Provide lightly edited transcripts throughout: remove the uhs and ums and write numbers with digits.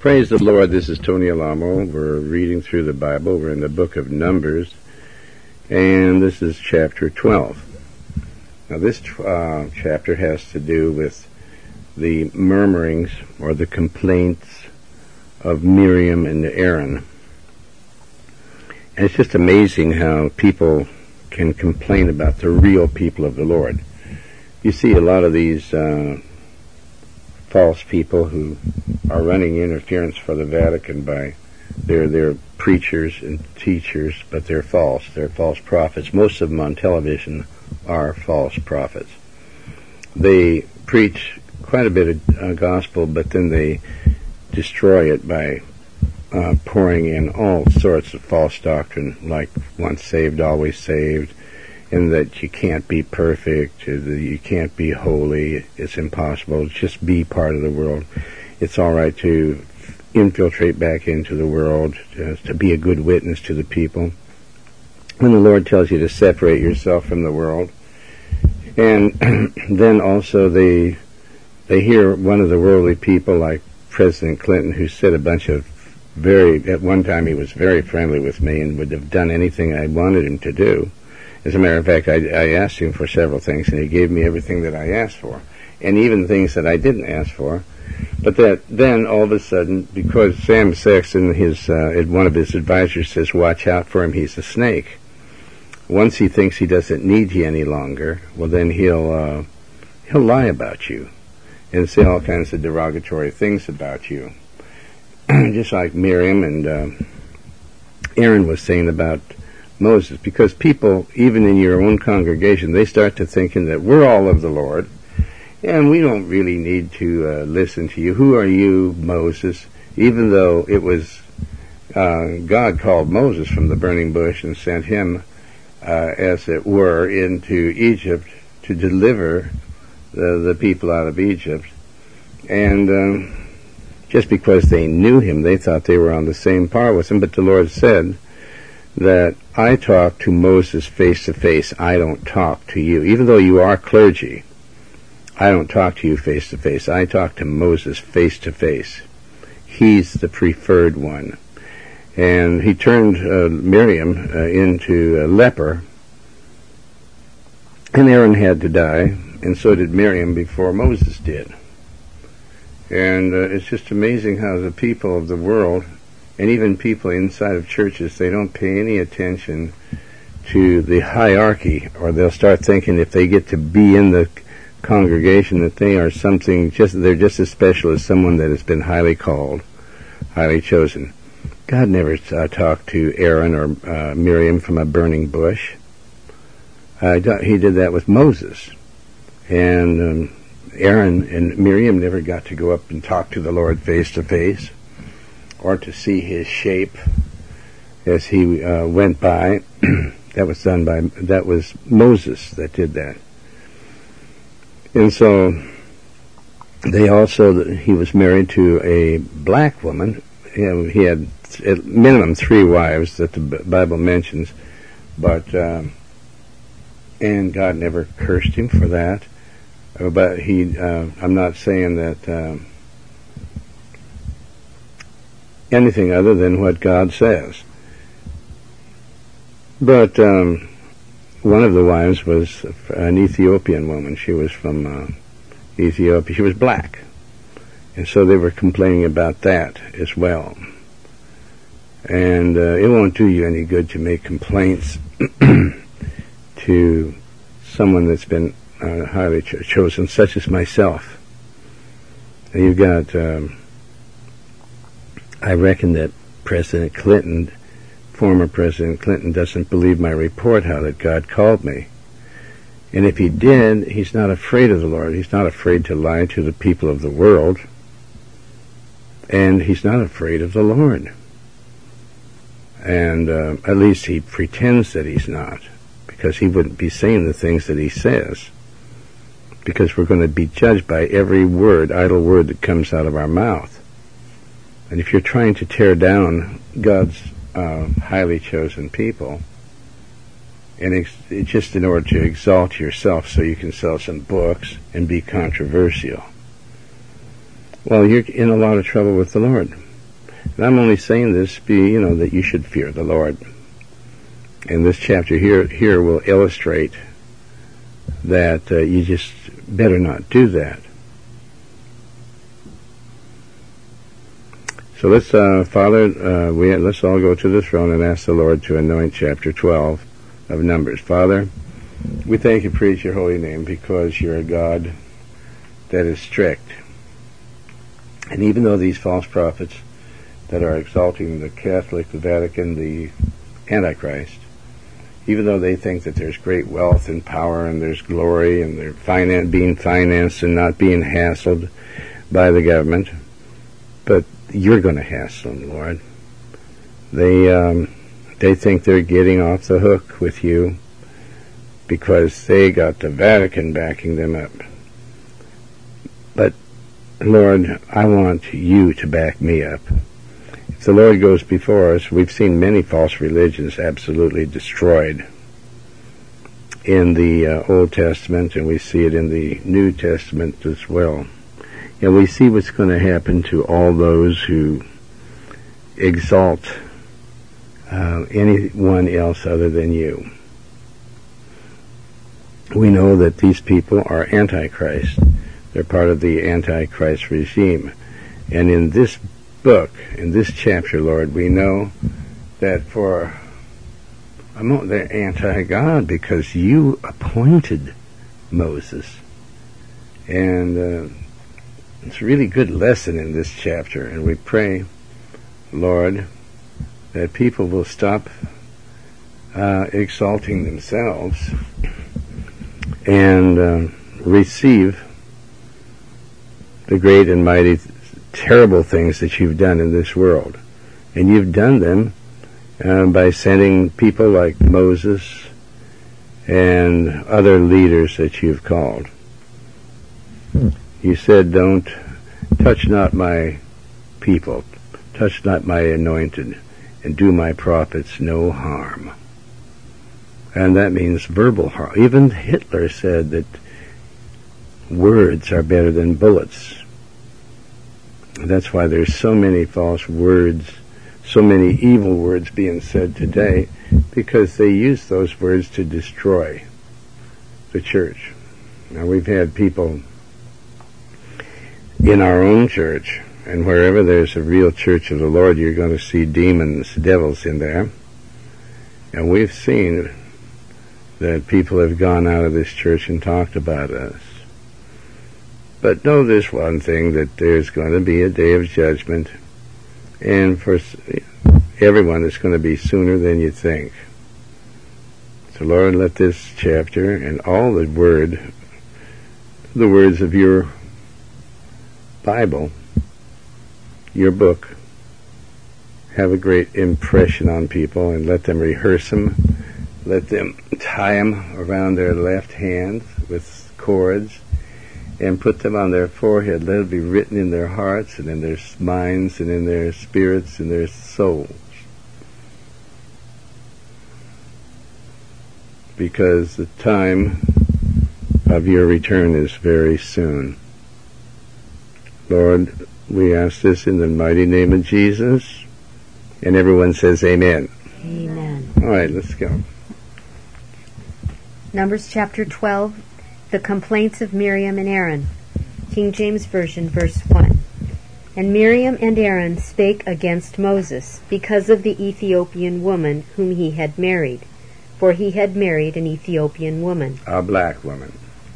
Praise the Lord. This is Tony Alamo. We're reading through the Bible. We're in the book of Numbers, and this is chapter 12. Now this chapter has to do with the murmurings or the complaints of Miriam and Aaron. And it's just amazing how people can complain about the real people of the Lord. You see a lot of these false people who are running interference for the Vatican by they're preachers and teachers, but they're false. They're false prophets. Most of them on television are false prophets. They preach quite a bit of gospel, but then they destroy it by pouring in all sorts of false doctrine, like once saved, always saved, and that you can't be perfect, you can't be holy, it's impossible, just be part of the world. It's all right to infiltrate back into the world, to be a good witness to the people. When the Lord tells you to separate yourself from the world. And then also they hear one of the worldly people like President Clinton, who said a bunch of at one time he was very friendly with me and would have done anything I wanted him to do. As a matter of fact, I asked him for several things, and he gave me everything that I asked for, and even things that I didn't ask for. But that then, all of a sudden, because Sam Sexton, one of his advisors, says, watch out for him, he's a snake. Once he thinks he doesn't need you any longer, well, then he'll lie about you and say all kinds of derogatory things about you. Just like Miriam and Aaron was saying about Moses, because people, even in your own congregation, they start to thinking that we're all of the Lord, and we don't really need to listen to you. Who are you, Moses? Even though it was God called Moses from the burning bush and sent him, as it were, into Egypt to deliver the people out of Egypt. And just because they knew him, they thought they were on the same par with him. But the Lord said that I talk to Moses face to face. I don't talk to you. Even though you are clergy, I don't talk to you face to face. I talk to Moses face to face. He's the preferred one. And he turned Miriam into a leper, and Aaron had to die, and so did Miriam before Moses did. And it's just amazing how the people of the world, and even people inside of churches, they don't pay any attention to the hierarchy, or they'll start thinking if they get to be in the congregation that they are something, they're just as special as someone that has been highly called, highly chosen. God never talked to Aaron or Miriam from a burning bush. He did that with Moses. And Aaron and Miriam never got to go up and talk to the Lord face to face, or to see his shape as he went by. That was Moses that did that. And so he was married to a black woman. He had at minimum 3 wives that the Bible mentions, but and God never cursed him for that. But I'm not saying that anything other than what God says. But one of the wives was an Ethiopian woman. She was from Ethiopia. She was black. And so they were complaining about that as well. And it won't do you any good to make complaints to someone that's been highly chosen, such as myself. And you've got, I reckon that former President Clinton, doesn't believe my report how that God called me. And if he did, he's not afraid of the Lord. He's not afraid to lie to the people of the world. And he's not afraid of the Lord. And at least he pretends that he's not, because he wouldn't be saying the things that he says. Because we're going to be judged by every idle word that comes out of our mouth. And if you're trying to tear down God's highly chosen people, and just in order to exalt yourself so you can sell some books and be controversial, well, you're in a lot of trouble with the Lord. And I'm only saying this, that you should fear the Lord. And this chapter here will illustrate that you just better not do that. So let's, Father, let's all go to the throne and ask the Lord to anoint chapter 12 of Numbers. Father, we thank and praise your holy name because you're a God that is strict. And even though these false prophets that are exalting the Catholic, the Vatican, the Antichrist, even though they think that there's great wealth and power and there's glory and they're being financed and not being hassled by the government, but you're going to hassle them, Lord. They think they're getting off the hook with you because they got the Vatican backing them up. But, Lord, I want you to back me up. If the Lord goes before us, we've seen many false religions absolutely destroyed in the Old Testament, and we see it in the New Testament as well. And we see what's going to happen to all those who exalt anyone else other than you. We know that these people are Antichrist. They're part of the Antichrist regime. And in this book, in this chapter, Lord, we know that they're anti-God because you appointed Moses. And it's a really good lesson in this chapter. And we pray, Lord, that people will stop exalting themselves and receive the great and mighty, terrible things that you've done in this world. And you've done them by sending people like Moses and other leaders that you've called. You said, don't touch not my people, touch not my anointed, and do my prophets no harm. And that means verbal harm. Even Hitler said that words are better than bullets. That's why there's so many false words, so many evil words being said today, because they use those words to destroy the church. Now, we've had people in our own church, and wherever there's a real church of the Lord, you're going to see demons, devils in there. And we've seen that people have gone out of this church and talked about us. But know this one thing, that there's going to be a day of judgment, and for everyone it's going to be sooner than you think. So Lord, let this chapter and all the words of your Bible, your book, have a great impression on people, and let them rehearse them. Let them tie them around their left hand with cords and put them on their forehead. Let it be written in their hearts and in their minds and in their spirits and their souls. Because the time of your return is very soon. Lord, we ask this in the mighty name of Jesus. And everyone says amen. Amen. All right, let's go. Numbers chapter 12, the complaints of Miriam and Aaron. King James Version, verse 1. And Miriam and Aaron spake against Moses because of the Ethiopian woman whom he had married, for he had married an Ethiopian woman. A black woman.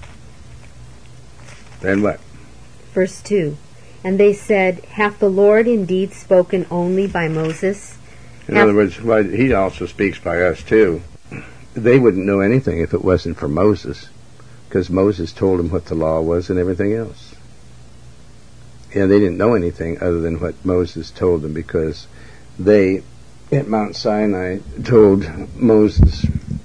Then what? Verse 2. And they said, Hath the Lord indeed spoken only by Moses? In other words, he also speaks by us too. They wouldn't know anything if it wasn't for Moses, because Moses told them what the law was and everything else. And they didn't know anything other than what Moses told them, because they, at Mount Sinai, told Moses,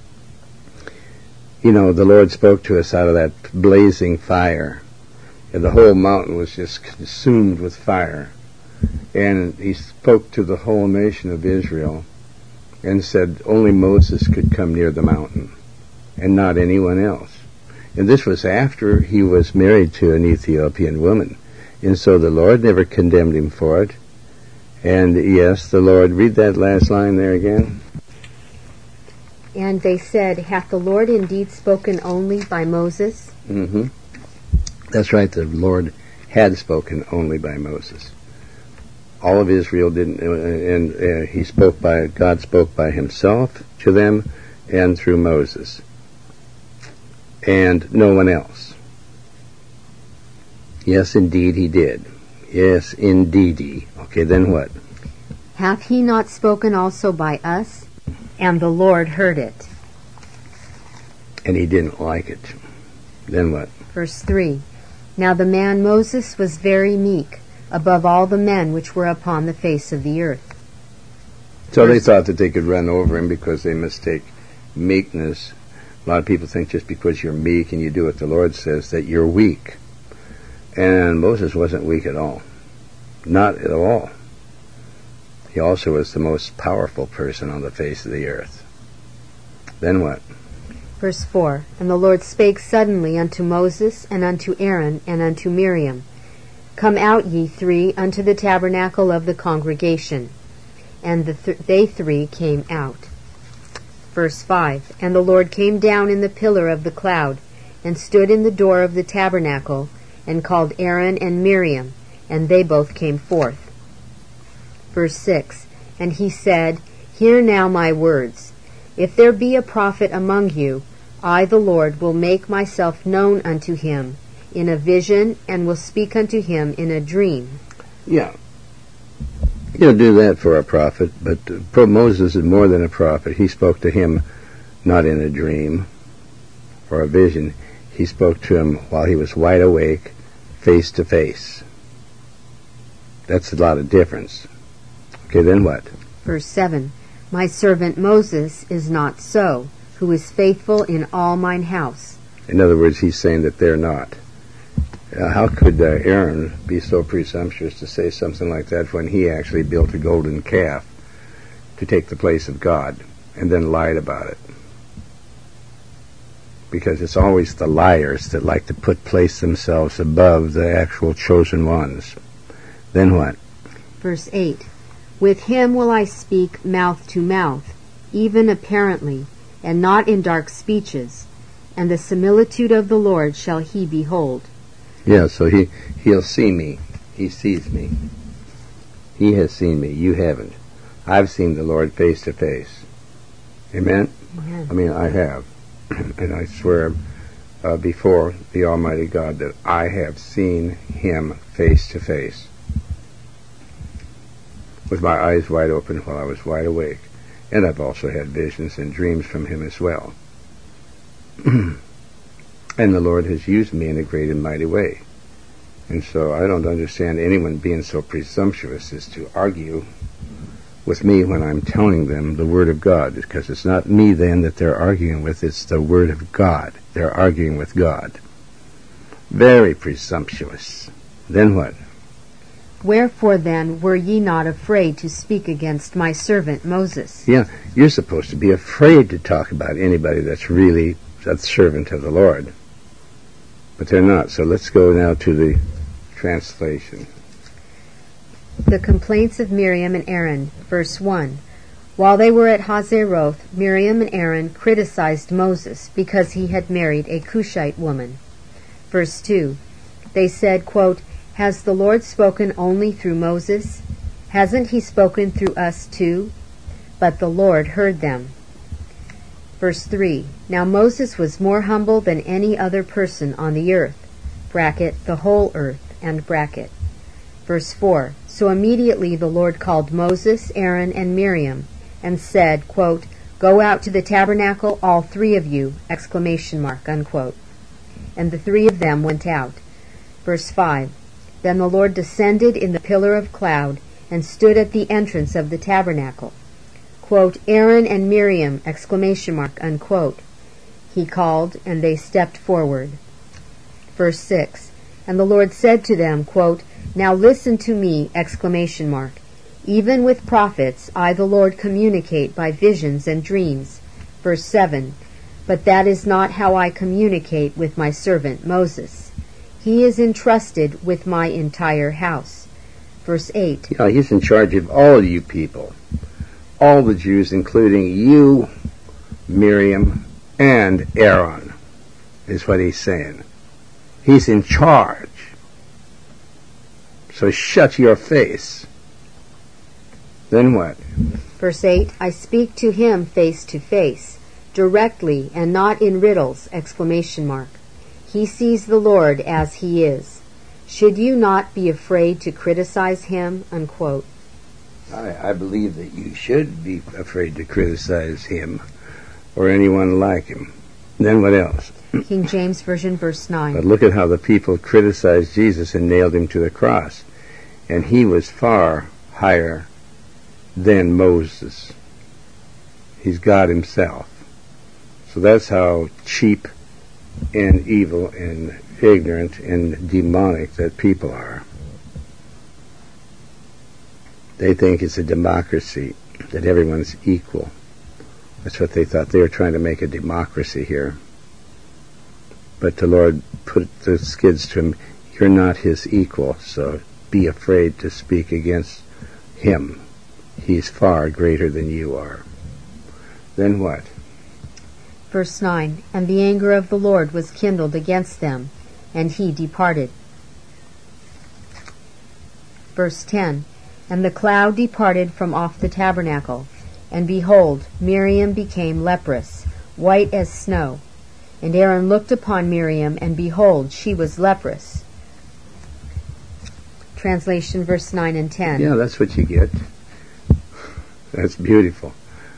the Lord spoke to us out of that blazing fire. And the whole mountain was just consumed with fire. And he spoke to the whole nation of Israel and said only Moses could come near the mountain and not anyone else. And this was after he was married to an Ethiopian woman. And so the Lord never condemned him for it. And yes, the Lord, read that last line there again. And they said, hath the Lord indeed spoken only by Moses? Mm-hmm. That's right, the Lord had spoken only by Moses. All of Israel didn't, and God spoke by himself to them and through Moses. And no one else. Yes, indeed he did. Yes, indeedy. Okay, then what? Hath he not spoken also by us? And the Lord heard it. And he didn't like it. Then what? Verse 3. Now the man Moses was very meek, above all the men which were upon the face of the earth. So they thought that they could run over him because they mistake meekness. A lot of people think just because you're meek and you do what the Lord says that you're weak. And Moses wasn't weak at all. Not at all. He also was the most powerful person on the face of the earth. Then what? Verse 4. And the Lord spake suddenly unto Moses, and unto Aaron, and unto Miriam, Come out, ye three, unto the tabernacle of the congregation. And they three came out. Verse 5. And the Lord came down in the pillar of the cloud, and stood in the door of the tabernacle, and called Aaron and Miriam, and they both came forth. Verse 6. And he said, Hear now my words. If there be a prophet among you, I, the Lord, will make myself known unto him in a vision, and will speak unto him in a dream. Yeah. You'll do that for a prophet, but Moses is more than a prophet. He spoke to him not in a dream or a vision. He spoke to him while he was wide awake, face to face. That's a lot of difference. Okay, then what? Verse 7. My servant Moses is not so, who is faithful in all mine house. In other words, he's saying that they're not. How could Aaron be so presumptuous to say something like that when he actually built a golden calf to take the place of God and then lied about it? Because it's always the liars that like to place themselves above the actual chosen ones. Then what? Verse 8. With him will I speak mouth to mouth, even apparently, and not in dark speeches, and the similitude of the Lord shall he behold. Yeah, so he'll see me. He sees me. He has seen me. You haven't. I've seen the Lord face to face. Amen? Amen. I mean, I have. And I swear before the Almighty God that I have seen him face to face. With my eyes wide open while I was wide awake. And I've also had visions and dreams from him as well. And the Lord has used me in a great and mighty way. And so I don't understand anyone being so presumptuous as to argue with me when I'm telling them the Word of God, because it's not me then that they're arguing with, it's the Word of God. They're arguing with God. Very presumptuous. Then what? Wherefore then were ye not afraid to speak against my servant Moses? Yeah, you're supposed to be afraid to talk about anybody that's really a servant of the Lord. But they're not. So let's go now to the translation. The complaints of Miriam and Aaron, verse 1. While they were at Hazeroth, Miriam and Aaron criticized Moses because he had married a Cushite woman. Verse 2. They said, quote, Has the Lord spoken only through Moses? Hasn't he spoken through us too? But the Lord heard them. Verse 3. Now Moses was more humble than any other person on the earth, bracket, the whole earth, and bracket. Verse 4. So immediately the Lord called Moses, Aaron, and Miriam, and said, quote, Go out to the tabernacle, all three of you, exclamation mark, unquote. And the three of them went out. Verse 5. Then the Lord descended in the pillar of cloud, and stood at the entrance of the tabernacle. Quote, Aaron and Miriam, exclamation mark, unquote. He called, and they stepped forward. Verse 6. And the Lord said to them, quote, Now listen to me, exclamation mark. Even with prophets I, the Lord, communicate by visions and dreams. Verse 7. But that is not how I communicate with my servant Moses. He is entrusted with my entire house. Verse 8. You know, he's in charge of all you people, all the Jews, including you, Miriam, and Aaron, is what he's saying. He's in charge. So shut your face. Then what? Verse 8, I speak to him face to face, directly and not in riddles, ! He sees the Lord as he is. Should you not be afraid to criticize him? Unquote. I believe that you should be afraid to criticize him or anyone like him. Then what else? King James Version, verse 9. But look at how the people criticized Jesus and nailed him to the cross. And he was far higher than Moses. He's God himself. So that's how cheap and evil and ignorant and demonic that people are. They think it's a democracy, that everyone's equal. That's what they thought. They were trying to make a democracy here. But the Lord put the skids to him, you're not his equal, so be afraid to speak against him. He's far greater than you are. Then what? Verse 9, and the anger of the Lord was kindled against them, and he departed. Verse 10, and the cloud departed from off the tabernacle, and behold, Miriam became leprous, white as snow. And Aaron looked upon Miriam, and behold, she was leprous. Translation, verse 9 and 10. Yeah, that's what you get. That's beautiful.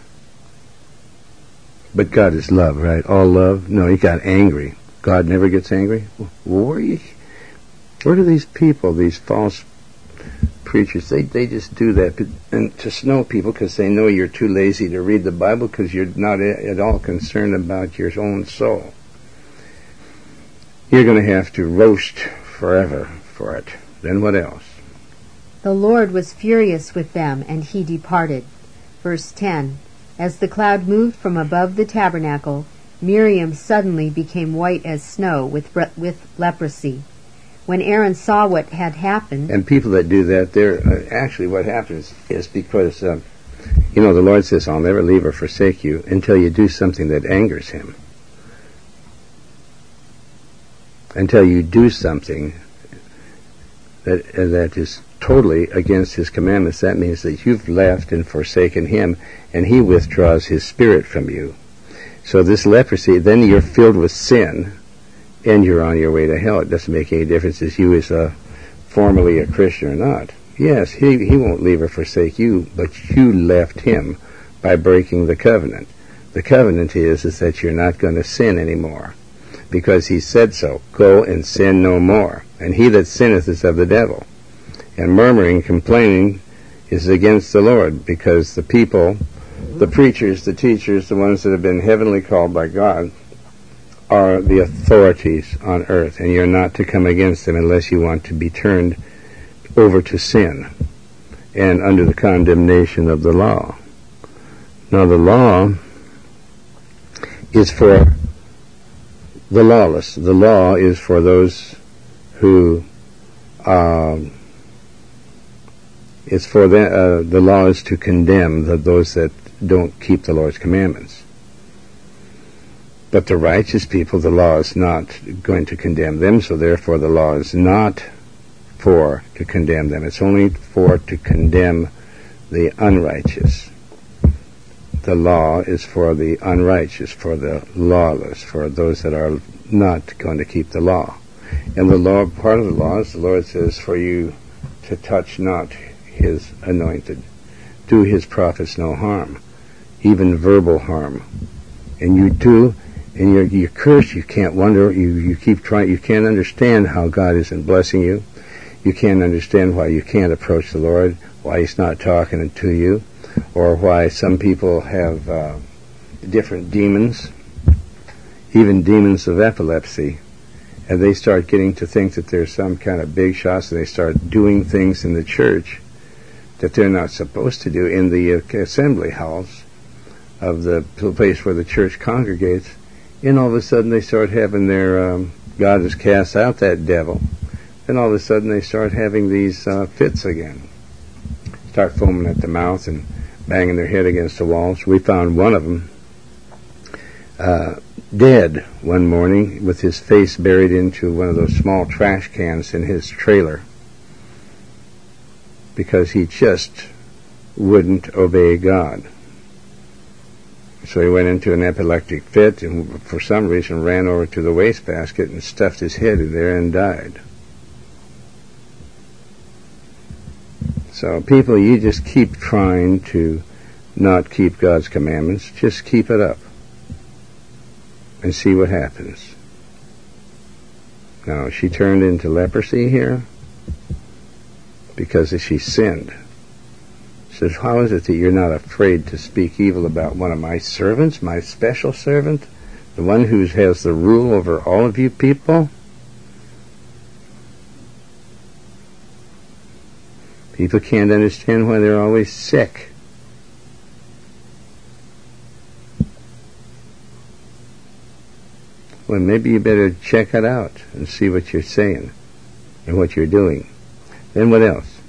But God is love, right? All love? No, he got angry. God never gets angry? Where do these people, these false preachers, they just do that and to snow people because they know you're too lazy to read the Bible because you're not at all concerned about your own soul. You're going to have to roast forever for it. Then what else? The Lord was furious with them, and he departed. Verse 10, as the cloud moved from above the tabernacle, Miriam suddenly became white as snow with leprosy. When Aaron saw what had happened... And people that do that, they're actually what happens is because, the Lord says, I'll never leave or forsake you until you do something that angers him. Until you do something that is totally against his commandments. That means that you've left and forsaken him, and he withdraws his spirit from you. So this leprosy, then you're filled with sin, and you're on your way to hell. It doesn't make any difference if you is formerly a Christian or not. Yes, he won't leave or forsake you, but you left him by breaking the covenant. The covenant is that you're not going to sin anymore, because he said so. Go and sin no more. And he that sinneth is of the devil. And murmuring, complaining, is against the Lord, because the people, the preachers, the teachers, the ones that have been heavenly called by God, are the authorities on earth, and you're not to come against them unless you want to be turned over to sin and under the condemnation of the law. Now the law is for the lawless. The law is for those who the law is to condemn those that don't keep the Lord's commandments. But the righteous people, the law is not going to condemn them, so therefore the law is not for to condemn them. It's only for to condemn the unrighteous. The law is for the unrighteous, for the lawless, for those that are not going to keep the law. And the law, part of the law is the Lord says for you to touch not his anointed, do his prophets no harm, even verbal harm. And you do, and you're cursed. You can't wonder. You keep trying. You can't understand how God isn't blessing you. You can't understand why you can't approach the Lord, why he's not talking to you, or why some people have different demons, even demons of epilepsy, and they start getting to think that there's some kind of big shots, and they start doing things in the church that they're not supposed to do in the assembly halls of the place where the church congregates, and all of a sudden they start having their God has cast out that devil, Then all of a sudden they start having these fits again. Start foaming at the mouth and banging their head against the walls. We found one of them dead one morning with his face buried into one of those small trash cans in his trailer because he just wouldn't obey God. So he went into an epileptic fit and for some reason ran over to the wastebasket and stuffed his head in there and died. So people, you just keep trying to not keep God's commandments. Just keep it up and see what happens. Now, she turned into leprosy here because she sinned. She says, how is it that you're not afraid to speak evil about one of my servants, my special servant, the one who has the rule over all of you people? People can't understand why they're always sick. Well, maybe you better check it out and see what you're saying and what you're doing. Then what else?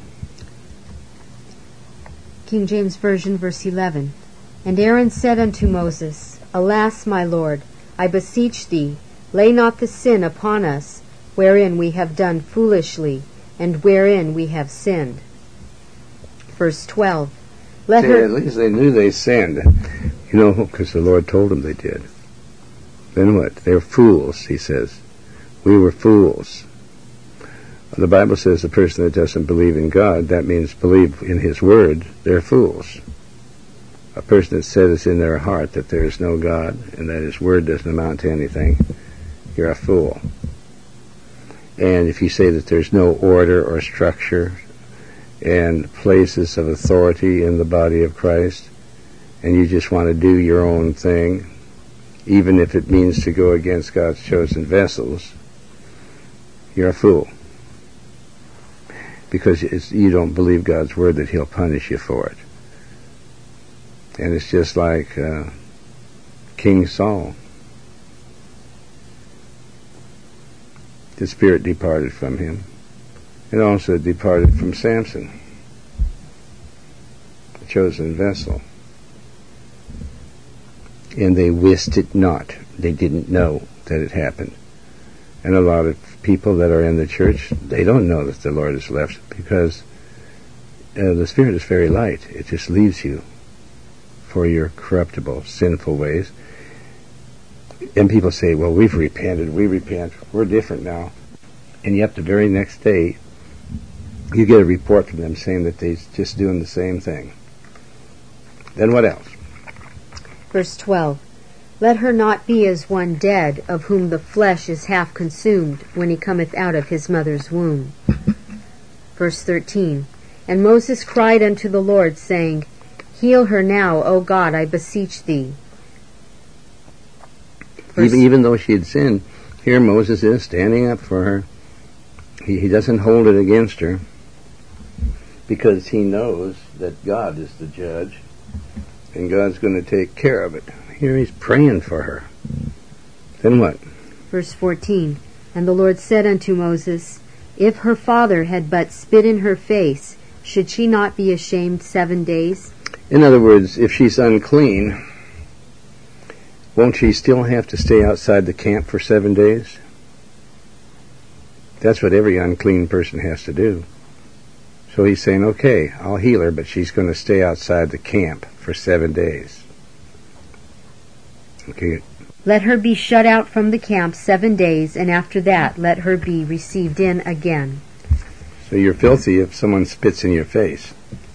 King James Version, verse 11. And Aaron said unto Moses, Alas, my Lord, I beseech thee, lay not the sin upon us, wherein we have done foolishly, and wherein we have sinned. Verse 12. At least they knew they sinned, because the Lord told them they did. Then what? They're fools, he says. We were fools. The Bible says the person that doesn't believe in God, that means believe in His Word, they're fools. A person that says in their heart that there is no God and that His Word doesn't amount to anything, you're a fool. And if you say that there's no order or structure and places of authority in the body of Christ, and you just want to do your own thing, even if it means to go against God's chosen vessels, you're a fool. Because you don't believe God's word that He'll punish you for it. And it's just like King Saul. The Spirit departed from him. It also departed from Samson, the chosen vessel. And they wist it not. They didn't know that it happened. And a lot of people that are in the church, they don't know that the Lord has left because the Spirit is very light. It just leaves you for your corruptible, sinful ways. And people say, well, we've repented, we repent, we're different now. And yet the very next day, you get a report from them saying that they're just doing the same thing. Then what else? Verse 12. Let her not be as one dead, of whom the flesh is half consumed, when he cometh out of his mother's womb. Verse 13. And Moses cried unto the Lord, saying, Heal her now, O God, I beseech thee. Even though she had sinned, here Moses is standing up for her. He doesn't hold it against her, because he knows that God is the judge, and God's going to take care of it. Here he's praying for her. Then what? Verse 14. And the Lord said unto Moses, If her father had but spit in her face, should she not be ashamed 7 days? In other words, if she's unclean, won't she still have to stay outside the camp for 7 days? That's what every unclean person has to do. So he's saying, okay, I'll heal her, but she's going to stay outside the camp for 7 days. Okay. Let her be shut out from the camp 7 days, and after that let her be received in again. So you're filthy if someone spits in your face.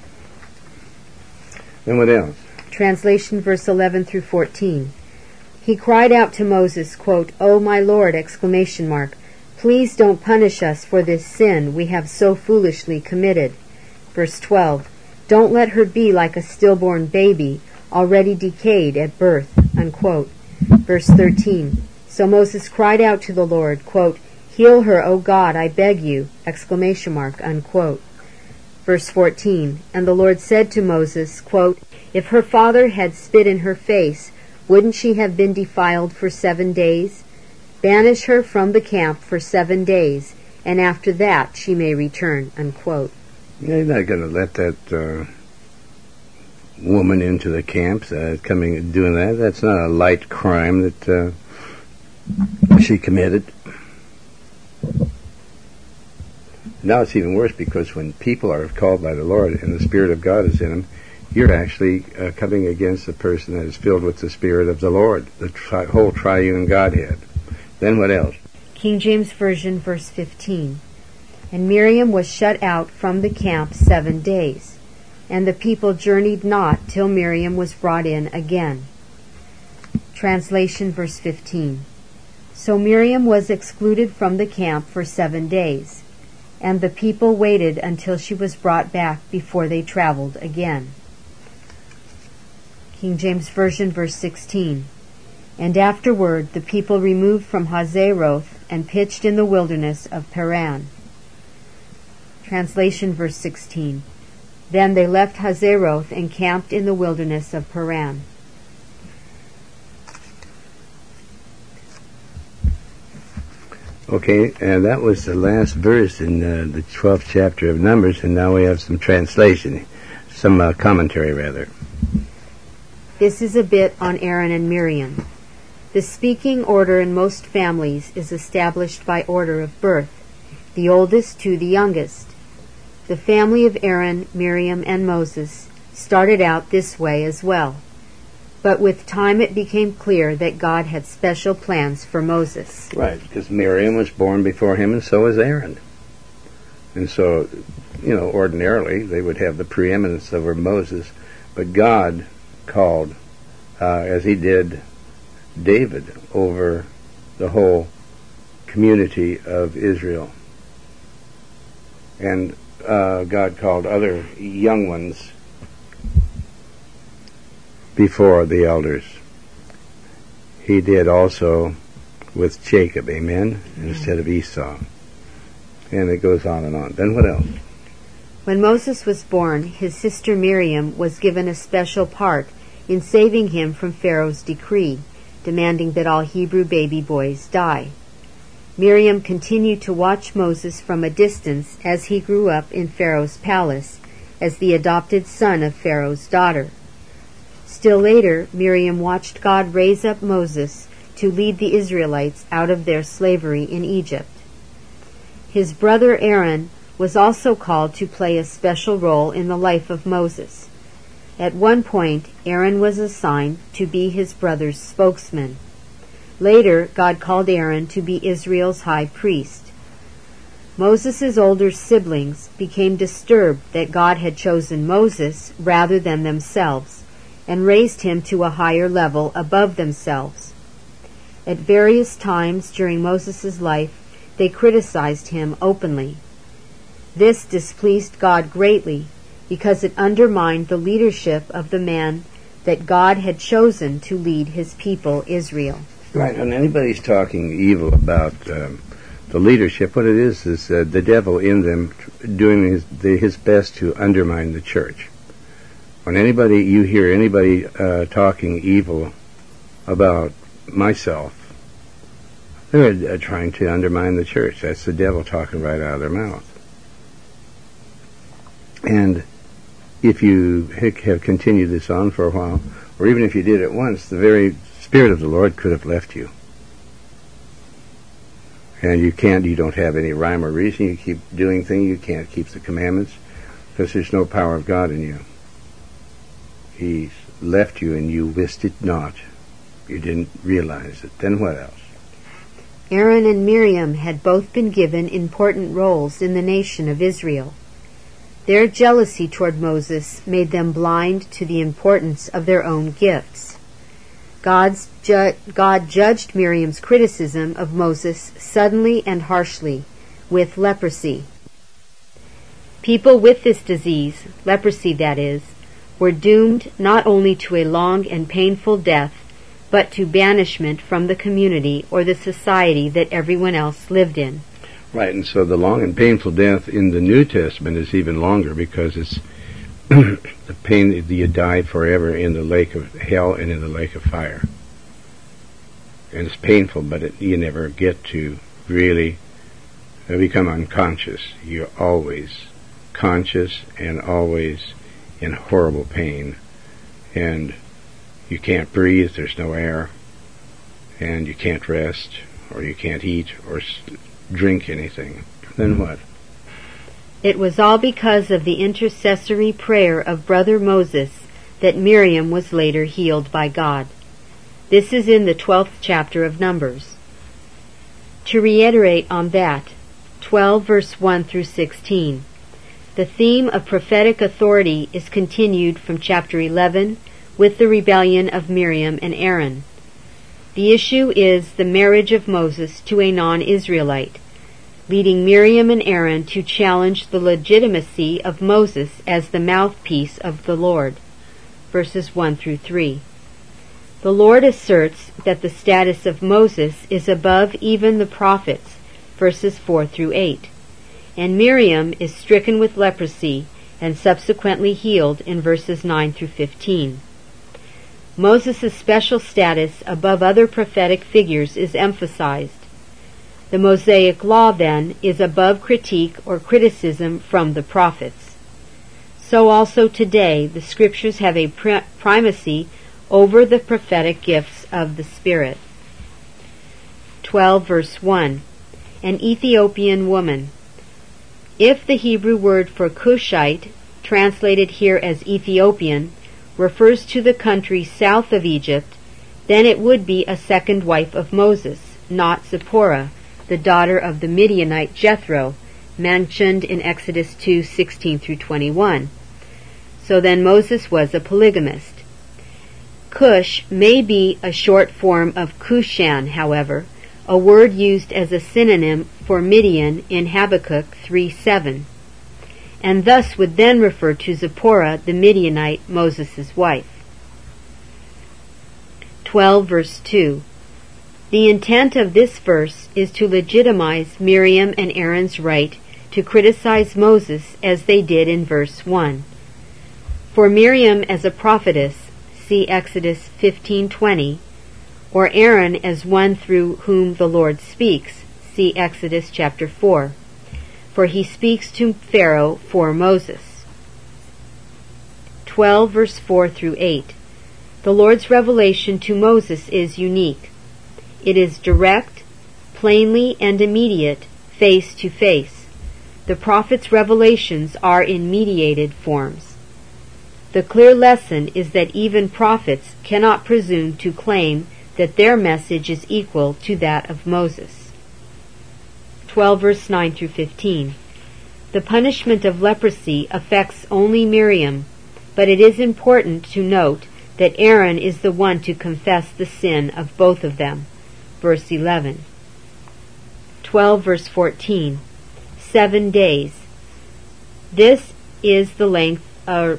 Then what else? Translation verse 11 through 14. He cried out to Moses, quote, O my Lord, exclamation mark, please don't punish us for this sin we have so foolishly committed. Verse 12. Don't let her be like a stillborn baby, already decayed at birth, unquote. Verse 13. So Moses cried out to the Lord, quote, Heal her, O God, I beg you, exclamation mark, unquote. Verse 14. And the Lord said to Moses, quote, If her father had spit in her face, wouldn't she have been defiled for 7 days? Banish her from the camp for 7 days, and after that she may return, unquote. You're not going to let that woman into the camps coming and doing that. That's not a light crime that she committed. Now it's even worse, because when people are called by the Lord and the Spirit of God is in them, you're actually coming against a person that is filled with the Spirit of the Lord, the whole triune Godhead. Then what else? King James Version, verse 15. And Miriam was shut out from the camp 7 days, and the people journeyed not till Miriam was brought in again. Translation, verse 15. So Miriam was excluded from the camp for 7 days, and the people waited until she was brought back before they traveled again. King James Version, verse 16. And afterward the people removed from Hazeroth and pitched in the wilderness of Paran. Translation, verse 16. Then they left Hazeroth and camped in the wilderness of Paran. Okay, and that was the last verse in the 12th chapter of Numbers, and now we have some translation, some commentary rather. This is a bit on Aaron and Miriam. The speaking order in most families is established by order of birth, the oldest to the youngest. The family of Aaron, Miriam, and Moses started out this way as well. But with time it became clear that God had special plans for Moses. Right, because Miriam was born before him, and so was Aaron. And so, ordinarily they would have the preeminence over Moses, but God called, as he did David, over the whole community of Israel. And God called other young ones before the elders. He did also with Jacob, amen, instead of Esau. And it goes on and on. Then what else? When Moses was born, his sister Miriam was given a special part in saving him from Pharaoh's decree, demanding that all Hebrew baby boys die. Miriam continued to watch Moses from a distance as he grew up in Pharaoh's palace as the adopted son of Pharaoh's daughter. Still later, Miriam watched God raise up Moses to lead the Israelites out of their slavery in Egypt. His brother Aaron was also called to play a special role in the life of Moses. At one point, Aaron was assigned to be his brother's spokesman. Later, God called Aaron to be Israel's high priest. Moses' older siblings became disturbed that God had chosen Moses rather than themselves, and raised him to a higher level above themselves. At various times during Moses' life, they criticized him openly. This displeased God greatly, because it undermined the leadership of the man that God had chosen to lead his people Israel. Right, when anybody's talking evil about the leadership, what it is the devil in them doing his best to undermine the church. When you hear anybody talking evil about myself, they're trying to undermine the church. That's the devil talking right out of their mouth. And if you have continued this on for a while, or even if you did it once, the very Spirit of the Lord could have left you. And you don't have any rhyme or reason. You keep doing things, you can't keep the commandments, because there's no power of God in you. He's left you and you wist it not. You didn't realize it. Then what else? Aaron and Miriam had both been given important roles in the nation of Israel. Their jealousy toward Moses made them blind to the importance of their own gifts. God judged Miriam's criticism of Moses suddenly and harshly, with leprosy. People with this disease, leprosy that is, were doomed not only to a long and painful death, but to banishment from the community or the society that everyone else lived in. Right, and so the long and painful death in the New Testament is even longer, because it's the pain that you die forever in the lake of hell and in the lake of fire. And it's painful, but you never get to really become unconscious. You're always conscious and always in horrible pain. And you can't breathe, there's no air, and you can't rest, or you can't eat, or drink anything. Then what? It was all because of the intercessory prayer of Brother Moses that Miriam was later healed by God. This is in the 12th chapter of Numbers. To reiterate on that, 12 verse 1 through 16. The theme of prophetic authority is continued from chapter 11 with the rebellion of Miriam and Aaron. The issue is the marriage of Moses to a non-Israelite, leading Miriam and Aaron to challenge the legitimacy of Moses as the mouthpiece of the Lord. Verses 1 through 3. The Lord asserts that the status of Moses is above even the prophets. Verses 4 through 8. And Miriam is stricken with leprosy and subsequently healed in verses 9 through 15. Moses' special status above other prophetic figures is emphasized. The Mosaic Law, then, is above critique or criticism from the prophets. So also today, the Scriptures have a primacy over the prophetic gifts of the Spirit. 12 verse 1. An Ethiopian woman. If the Hebrew word for Cushite, translated here as Ethiopian, refers to the country south of Egypt, then it would be a second wife of Moses, not Zipporah, the daughter of the Midianite Jethro, mentioned in Exodus 2:16 through 21. So then Moses was a polygamist. Cush may be a short form of Cushan, however, a word used as a synonym for Midian in Habakkuk 3:7, and thus would then refer to Zipporah the Midianite, Moses' wife. 12 verse 2. The intent of this verse is to legitimize Miriam and Aaron's right to criticize Moses as they did in verse 1. For Miriam as a prophetess, see Exodus 15:20, or Aaron as one through whom the Lord speaks, see Exodus chapter 4. For he speaks to Pharaoh for Moses. 12 verse 4 through 8. The Lord's revelation to Moses is unique. It is direct, plainly and immediate, face to face. The prophet's revelations are in mediated forms. The clear lesson is that even prophets cannot presume to claim that their message is equal to that of Moses. 12 verse 9 through 15. The punishment of leprosy affects only Miriam, but it is important to note that Aaron is the one to confess the sin of both of them. Verse 11. 12 verse 14. 7 days. This is the length of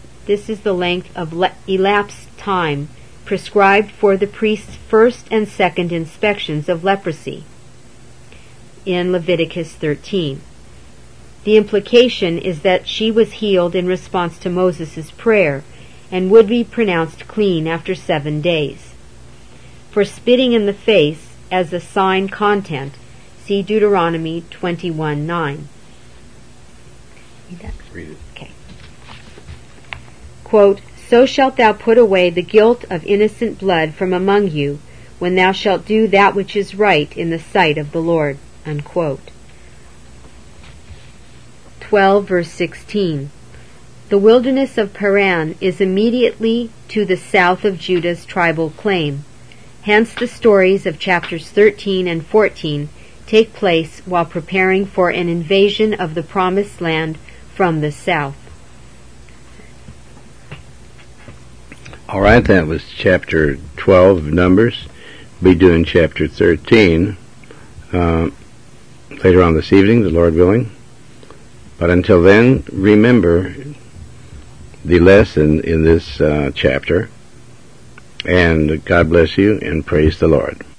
elapsed time prescribed for the priest's first and second inspections of leprosy in Leviticus 13. The implication is that she was healed in response to Moses' prayer and would be pronounced clean after 7 days. For spitting in the face as a sign content, see Deuteronomy 21:9. Read it. Okay. Quote, So shalt thou put away the guilt of innocent blood from among you, when thou shalt do that which is right in the sight of the Lord. Unquote. 12 verse 16. The wilderness of Paran is immediately to the south of Judah's tribal claim. Hence the stories of chapters 13 and 14 take place while preparing for an invasion of the promised land from the south. All right, that was chapter 12 of Numbers. We'll be doing chapter 13 later on this evening, the Lord willing. But until then, remember the lesson in this chapter, and God bless you, and praise the Lord.